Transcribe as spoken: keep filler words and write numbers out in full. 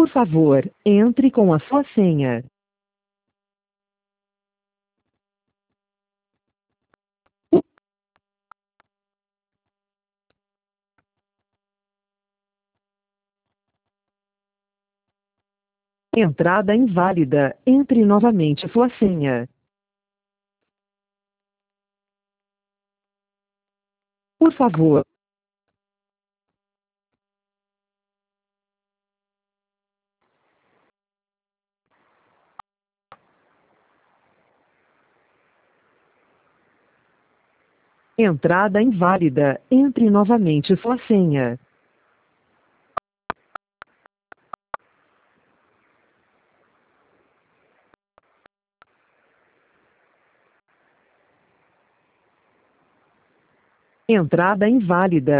Por favor, entre com a sua senha. Entrada inválida. Entre novamente sua senha. Por favor. Entrada inválida. Entre novamente sua senha. Entrada inválida.